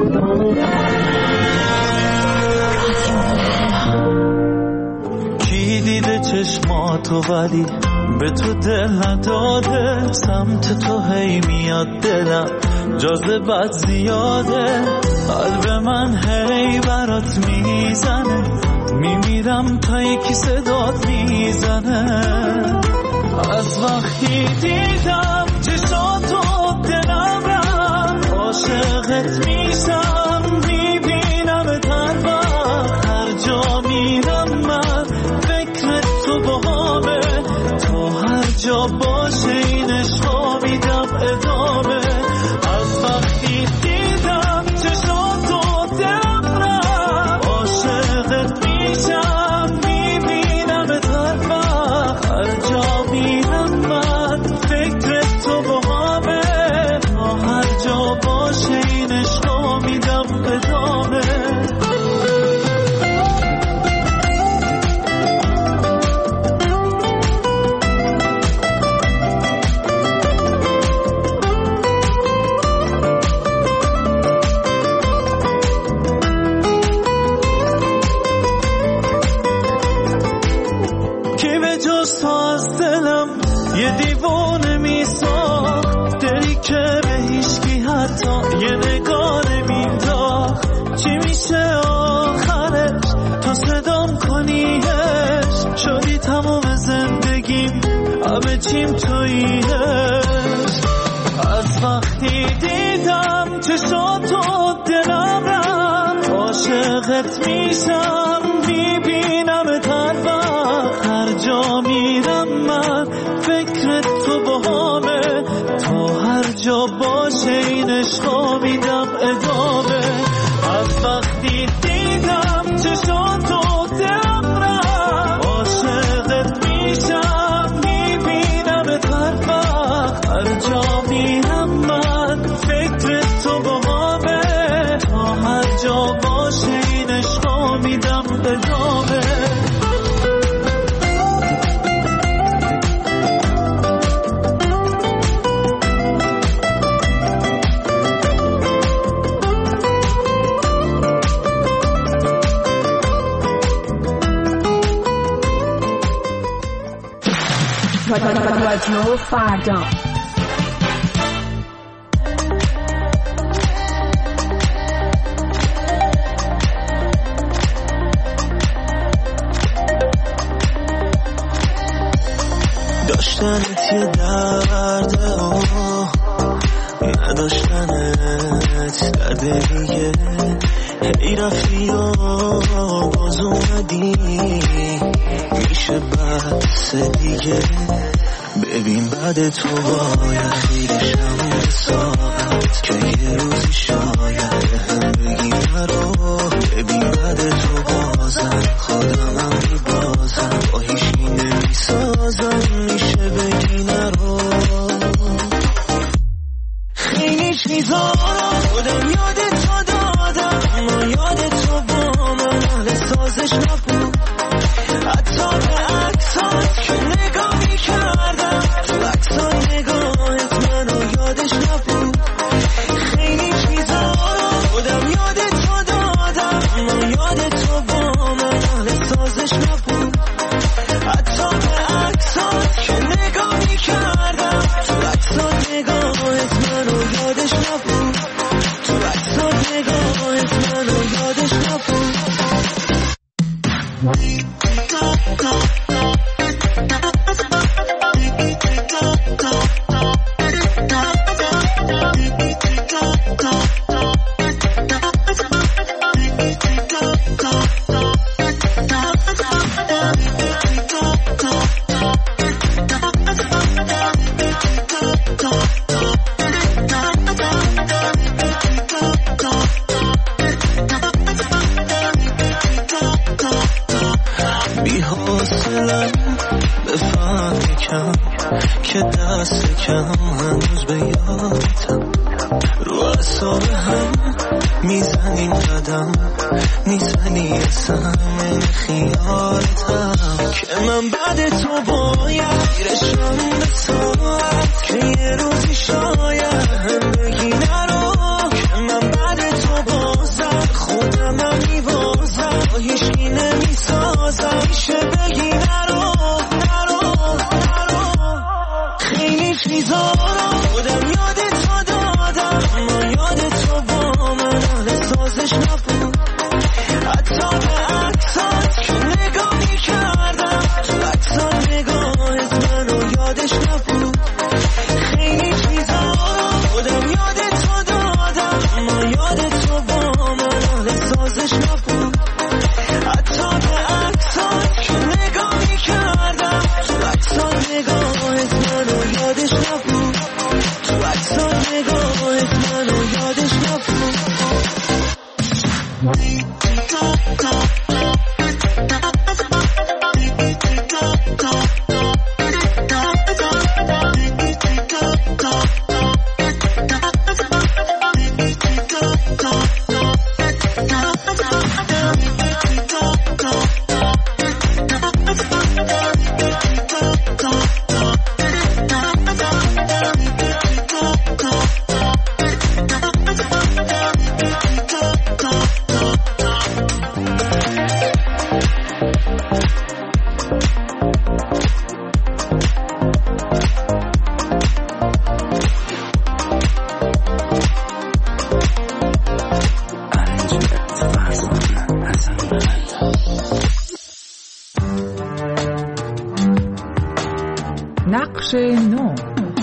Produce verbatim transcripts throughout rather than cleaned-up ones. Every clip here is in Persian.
کی دیده چشماتو ولی به تو دل نداده، سمت تو هی میاد دلم جاذبت زیاده، قلب من هی برات میزنه، میمیرم تا یکی صدات میزنه. از وقتی دیدم چشاتو دلم رفت، عاشقت میشم میبینم تن وقت، هر جا میرم من فکر تو باهامه، تو هر جا باشه این عشقا میدم ادامه. از وقتی دیدم چشاتو دلم رفت، عاشقت میشم میبینم تن وقت، هر جا میرم من فکر تو باهامه، تا هر جا باشه این عشقا میدم ادامه. یه دیوانه میساخت دلی که به هیچکی حتی یه نگاه نمینداخت، چی میشه آخرش تا صدام کنیش، شدی تمام زندگیم همه چیم توییش. از وقتی دیدم چشاتو دلم رفت، عاشقت میشم میبینم تن وقت، هر جا میرم من فکر تو باهامه، تا هر جا باشه این عشقا میدم ادامه. از وقتی دیدم چشاتو دلم رفت، عاشقت میشم میبینم تن وقت، هر جا میرم من فکر تو باهامه، تا هر جا باشه این عشقا میدم ادامه. رادیو فردا داشتنت یه درده آه، نداشتنت درده دیگه، هی رفتی و باز اومدی، میشه بس دیگه. ببین بعد تو باید خیرشم به ساعت، که یه روزی شاید هم بگی نرو. ببین بعد تو بازم خودمم میبازم، با هیچی نمیسازم، میشه بگی نرو. خیلی چیزا خودم یاد تو دادم، اما یاد تو با من اهل سازش نبود، حتی به عکسات که نگاه میکردم، تو عکسات نگاهت منو یادش نبود. خیلی چیزا خودم یاد تو دادم، اما یاد تو با من اهل سازش نبود، حتی به عکسات که نگاه میکردم، تو عکسات نگاهت منو یادش نبود، تو عکسات نگاهت منو یادش نبود. که دست کم هنوز به یادتم، رو اعصاب هم میزنیم قدم، میزنی اصلا من خیالتم، که من بعد تو باید گیرشم به ساعت، که یه روزی شاید هم بگی نرو، که من بعد تو باید نقش نو.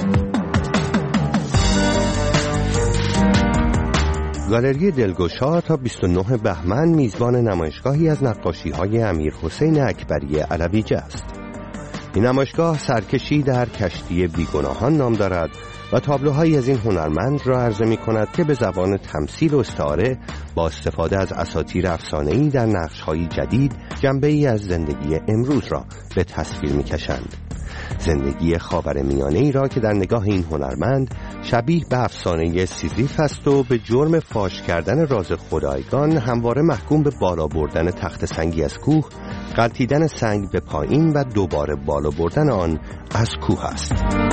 گالری دلگشا تا بیست و نه بهمن میزبان نمایشگاهی از نقاشی‌های امیر حسین اکبری علویجه است. این نمایشگاه سرکشی در کشتی بیگناهان نام دارد و تابلوهایی از این هنرمند را عرضه می کند که به زبان تمثیل و استعاره با استفاده از اساطیر افسانه‌ای در نقش‌های جدید جنبه‌ای از زندگی امروز را به تصویر می کشند. زندگی خاورمیانه‌ای را که در نگاه این هنرمند شبیه به افسانه سیزیف است و به جرم فاش کردن راز خدایگان همواره محکوم به بالا بردن تخت سنگی از کوه، غلتیدن سنگ به پایین و دوباره بالا بردن آن از کوه است.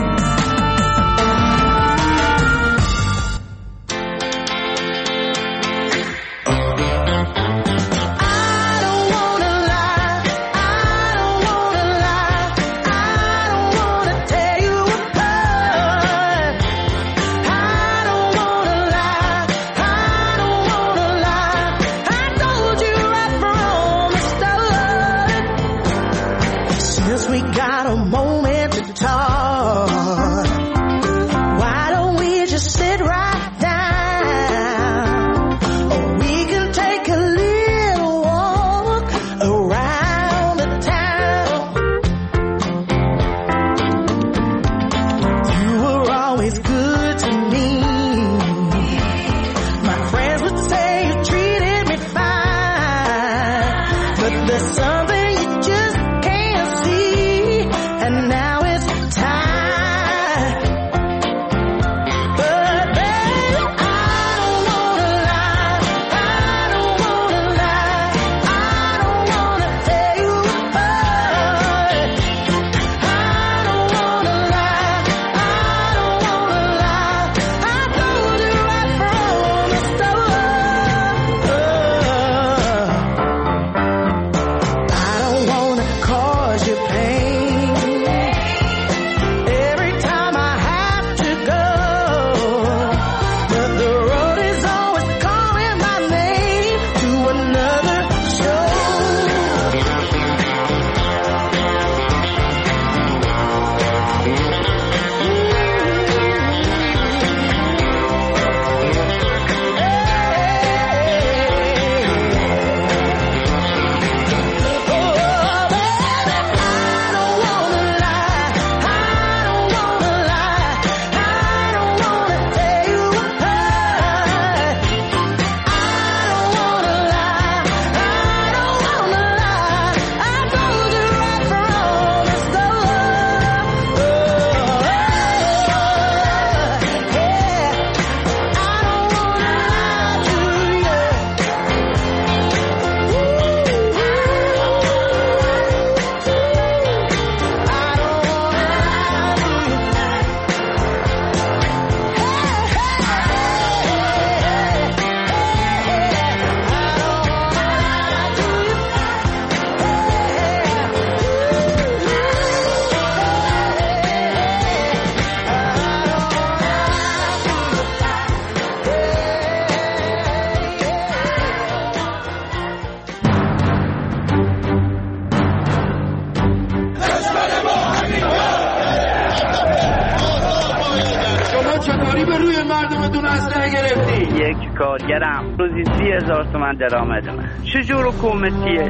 کارگرم روزی سی هزار تومن درآمد من. چجور حکومتیه؟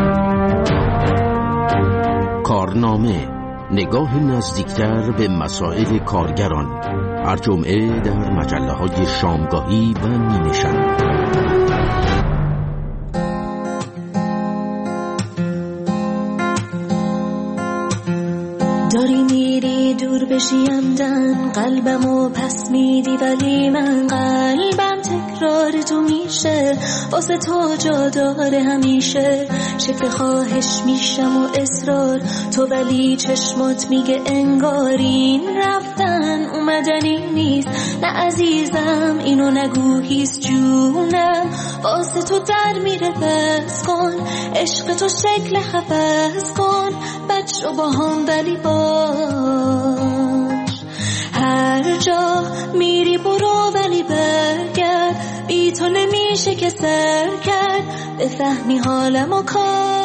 کارنامه، نگاه نزدیکتر به مسائل کارگران، هر جمعه در مجله های شامگاهی و نیمه شب. تو میشه، واسه تو جا داره همیشه. شکل خواهش میشم و اصرار تو، ولی چشمات میگه انگارین رفتن اومدنی نیست. نه عزیزم اینو نگو هیست جونم، واسه تو در میره بس کن، عشق تو شکل حفظ کن، بچه با هم ولی باش. هر جا میری برو ولی برگرد، بی تو نمیشه که سر کرد، بفهمی حالم و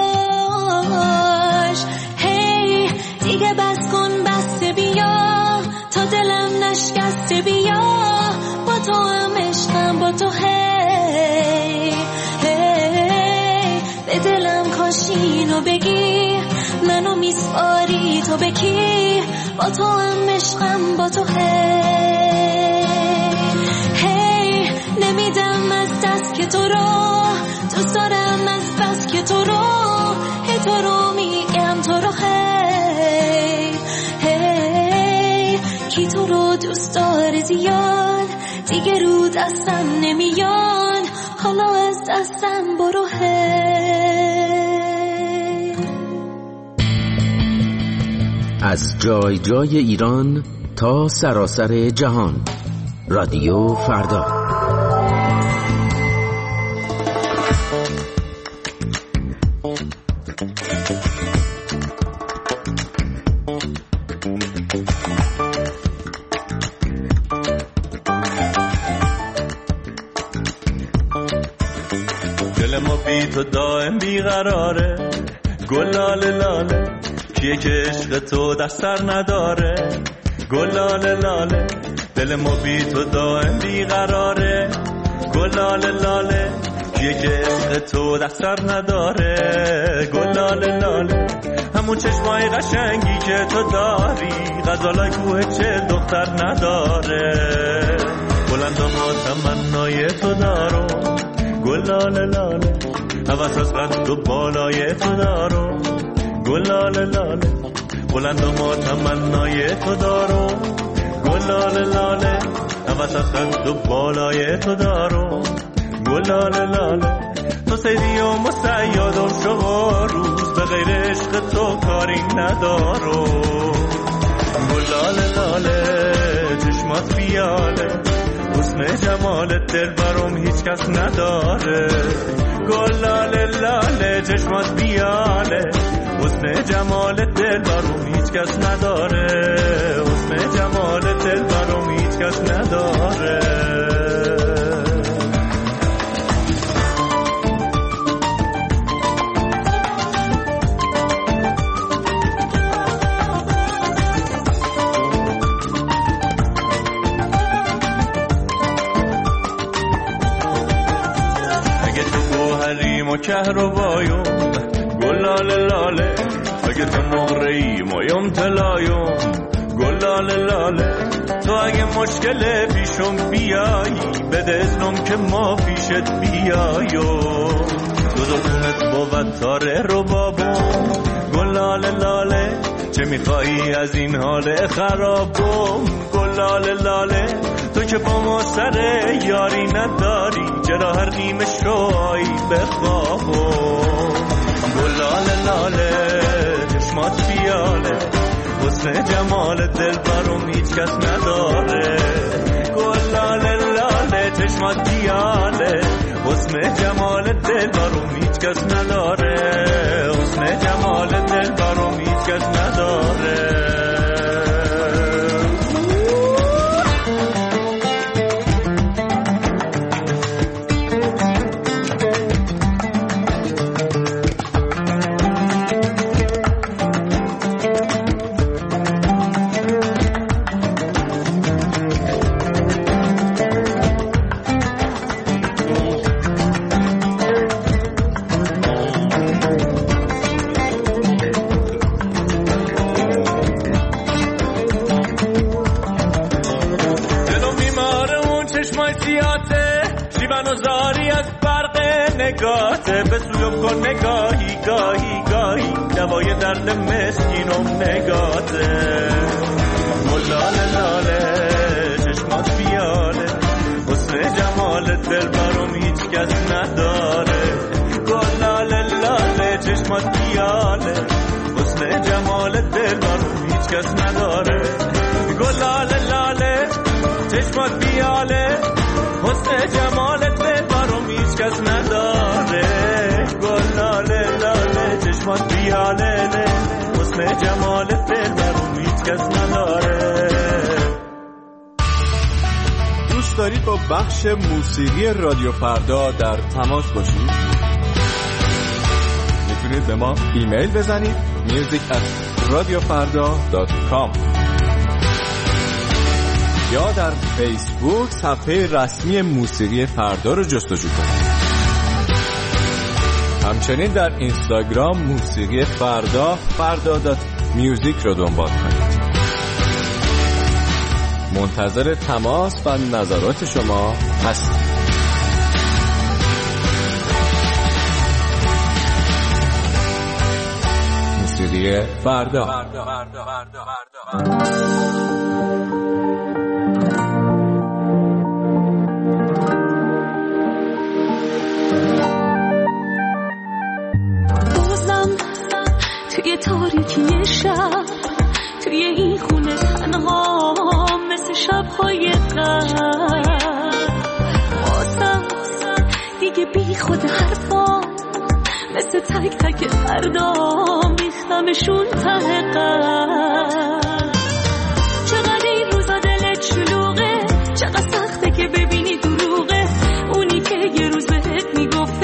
کاش. هی دیگه بس کن بسته بیا، تا دلم نشکسته بیا، با تو هم عشقم با تو. هی هی به دلم کاش اینو بگی، منو میسپاری تو بکی، با تو هم عشقم با تو. هی هی نمیدم از دست که تو رو دوست دارم، از بس که تو رو هی تو رو میگم تو رو. هی هی کی تو رو دوست داره زیاد، دیگه رو دستم نمیان، حالا از دستم برو. هی از جای جای ایران تا سراسر جهان، رادیو فردا. دل ما بی تو دائم بیقراره، گل لاله لاله، کیه که عشق تو دست سر نداره. گل لاله لاله، دل ما بی تو دائم بیقراره، گل لاله لاله، کیه که عشق تو دست سر نداره. گل لاله لاله، همون چشمای قشنگی که تو داری، غزالای کوه چل دختر نداره. بلند و ما تمنای تو دارو، گل لاله لاله، هوس از قد و بالای تو دارو. گل لاله لاله، بلند و ما تمنای تو دارو. گل لاله لاله، هوس از قد و بالای تو دارو. گل لاله لاله، تو سیدی و مسیاد و شما روز، به غیر عشق تو کاری ندارو. گل لاله لاله، چشمات بیاله، حسن جمالت دل برام هیچ کس نداره. گل لاله لاله، چشمات بیاله، حسن جمالت دل برام هیچ کس نداره. حسن جمالت دل برام هیچ کس نداره. کهربایون گل لاله لاله، اگه تو نقره‌ای مایم طلایون. گل لاله لاله، تو اگه مشکل پیشم بیایی، بده اذنم که ما پیشت بیاییم. دو دو خونت بود تاره رو بابون. گل لاله لاله، چه میخوایی از این حال خرابم. گل لاله لاله، تو که با ما سر یاری نداری، چرا هر نیمه شوایی بخوابم. گل لاله لاله، چشمات بیاله، حسن جمال دل برام هیچ کس نداره. گل لاله لاله، چشمات بیاله، حسن جمال دل برام هیچ کس نداره. حسن جمال دل برام هیچ کس نداره. نگاته به سویم کن نگاهی گاهی گاهی، دوای درد مسکینم نگاته. گل لاله لاله، چشمات بیاله، حسن جمال جمال دل برام هیچ کس نداره. گل لاله لاله چشمات بیاله، حسن جمال دل برام هیچ کس نداره. گل لاله لاله چشمات بیاله، حسن جمال دل برام هیچ کس نداره. گل لاله لاله چشمات بیاله، حسن جمال دل برام هیچ کس نداره. دوست دارید با بخش موسیقی رادیو فردا در تماس باشید؟ میتونید به ما ایمیل بزنید میوزیک ات رادیو فردا دات کام یا در فیسبوک صفحه رسمی موسیقی فردا رو جستجو کنید. همچنین در اینستاگرام موسیقی فردا فردا دات میوزیک رو دنبال کنید. منتظر تماس و نظرات شما هستم. موسیقی فردا. بازم توی تاریکی شب، توی این خونه تنها مثل شب‌های قبل، واسم دیگه بی خود حرفا مثل تک تک فردا میختمشون ته قلب. چقدر این روزا دلت شلوغه، چقدر سخته که ببینی دروغه اونی که یه روز بهت میگفت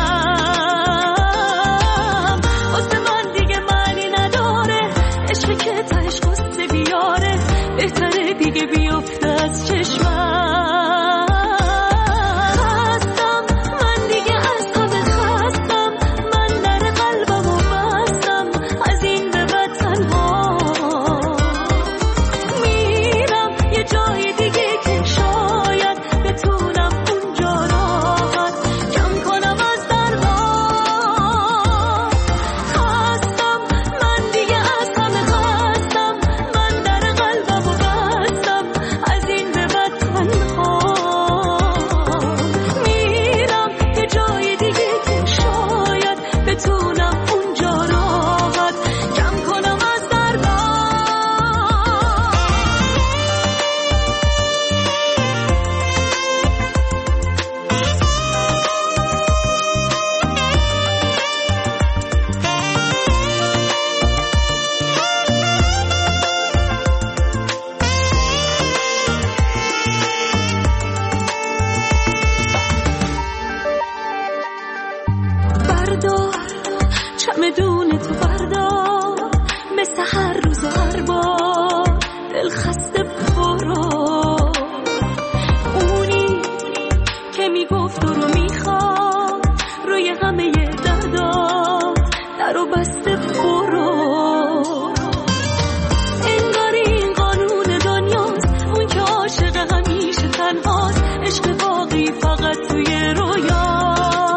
عشقم. واسه من دیگه معنی نداره، عشقی که تهش قصه بیاره، بهتره دیگه بیفته از چشمم. خستم من دیگه از همه خستم، من در قلبمو بستم، از این به بعد تنها میرم یه جای دیگه که شاید بتونم اونجا راحت کم کنم از دردام. خستم من دیگه از همه خستم، من در قلبمو بستم، از این به بعد تنها میرم یه جای دیگه که شاید بتونم اونجا راحت کم کنم از دردام. بردار چمدون تو بردار، مثل هر روز و هر بار دل خسته برو. اونی که میگفت تو رو میخواد روی همه دردا در و بسته برو. انگار این قانون دنیاست، اون که عاشق همیشه تنهاست، عشق باقی فقط توی رویاست.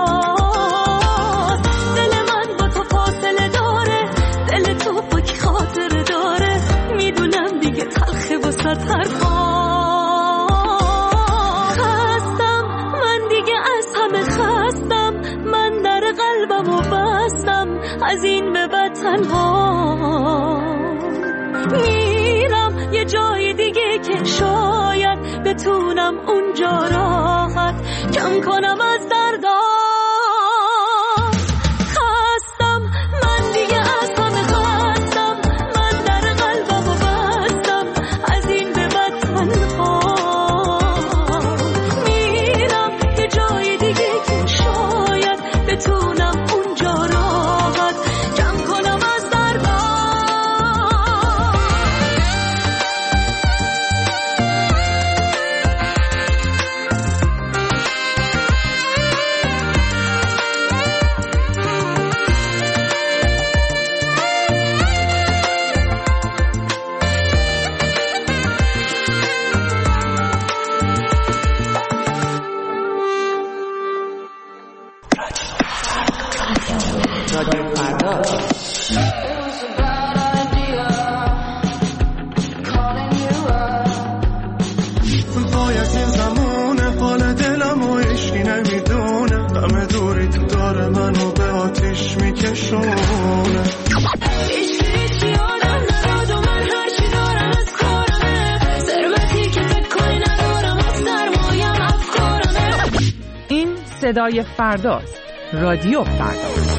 دل من با تو فاصله داره، دل تو با کی خاطره داره، میدونم دیگه تلخه واسه حرفام. خستم من دیگه از همه خستم، من در قلبمو بستم، از این به بعد تنها میرم یه جای دیگه که شاید بتونم اونجا راحت کم کنم از دردام. خستم من دیگه از همه خستم، من در قلبمو بستم، از این به بعد تنها میرم یه جای دیگه که شاید بتونم اونجا راحت کم کنم از دردام. باید این زمان حال دلمو صدای فرداست. رادیو فردا.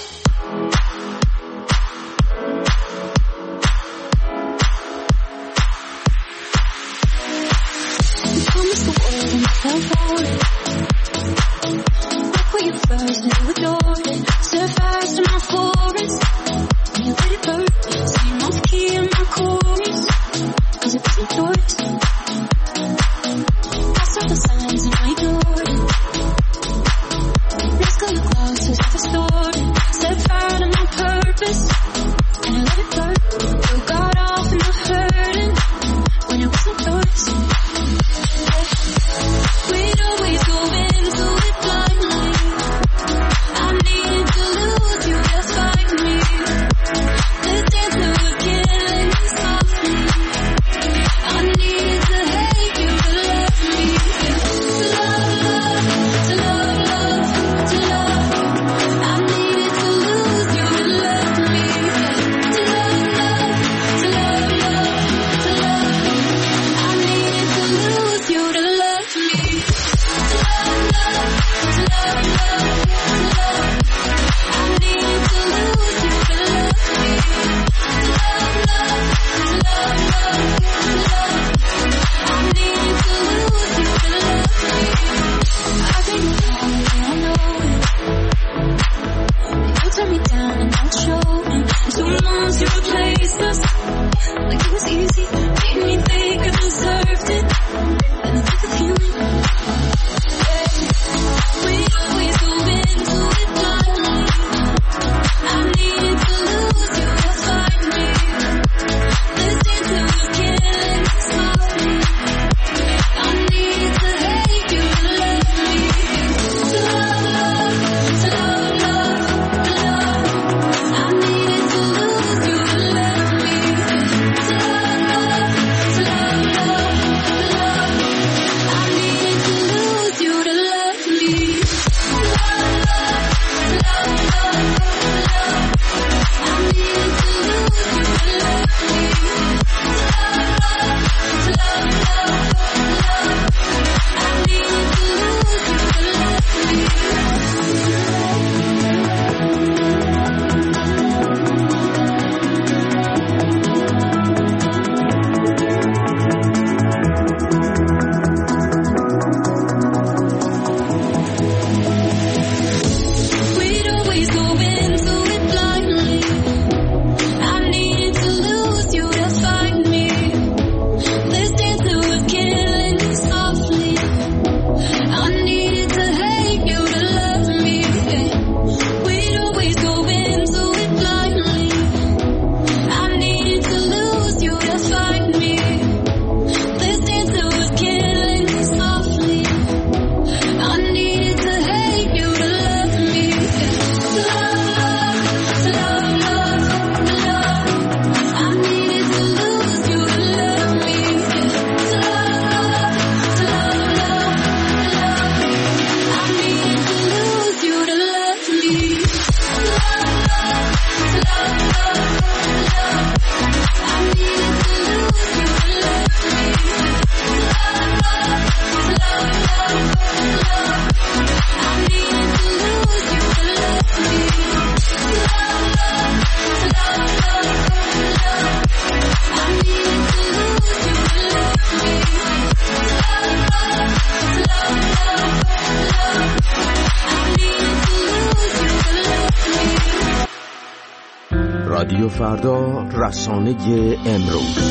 رادیو فردا، رسانه امروز.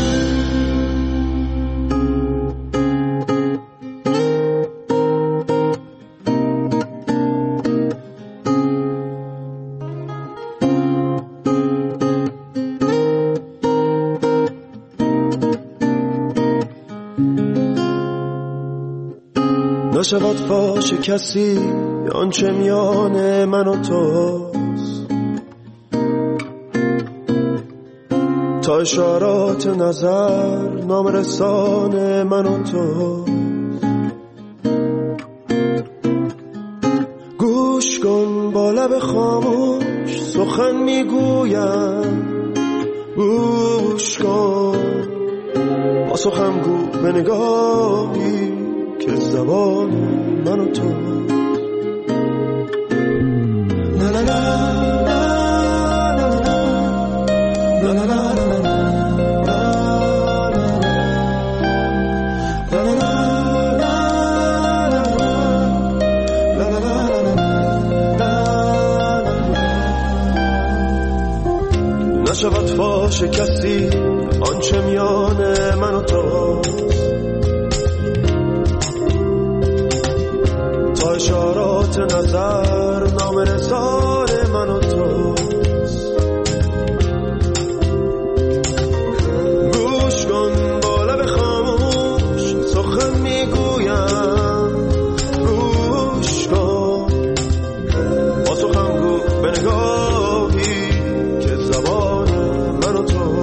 نشود فاش کسی آنچه میان من و توست، تا اشارات نظر نامرسان من و توست. گوش کن با لب خاموش سخن میگویم، گوش کن با سخن گو به نگاهی که زبان من و تو. نشود فاش کسی آنچه میان من و تو، تا اشارات نظر نام رسال من و تو. گوش کن با لب خاموش سخن میگویم، گوش کن با سخن گو به نگاهی که زبان من و تو.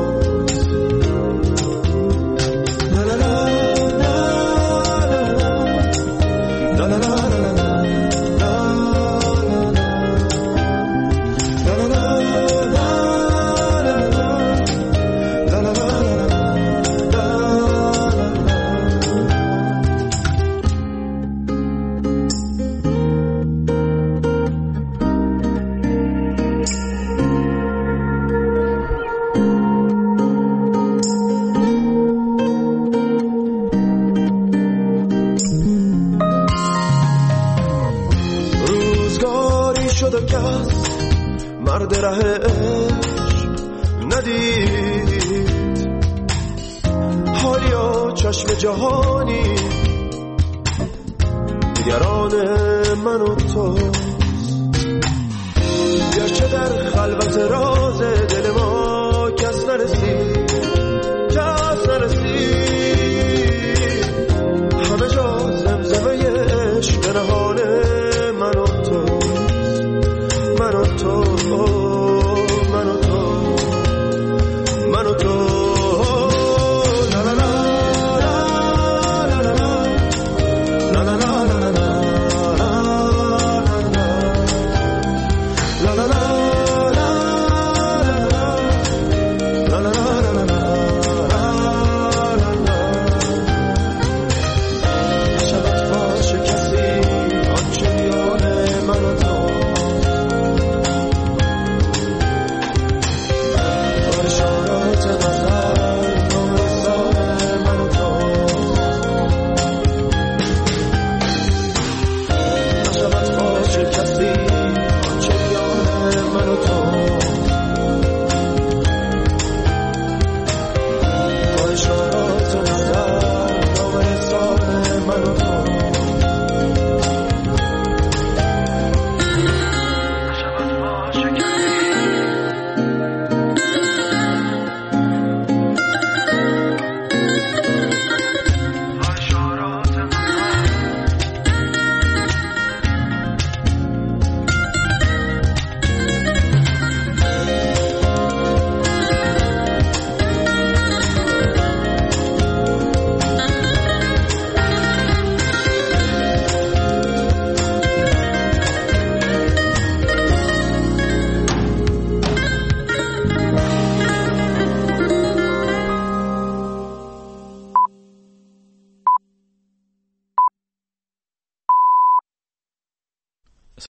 مرد ره عشق ندید، حالیا چشم جهانی نگران من و تو. گرچه در خلوت را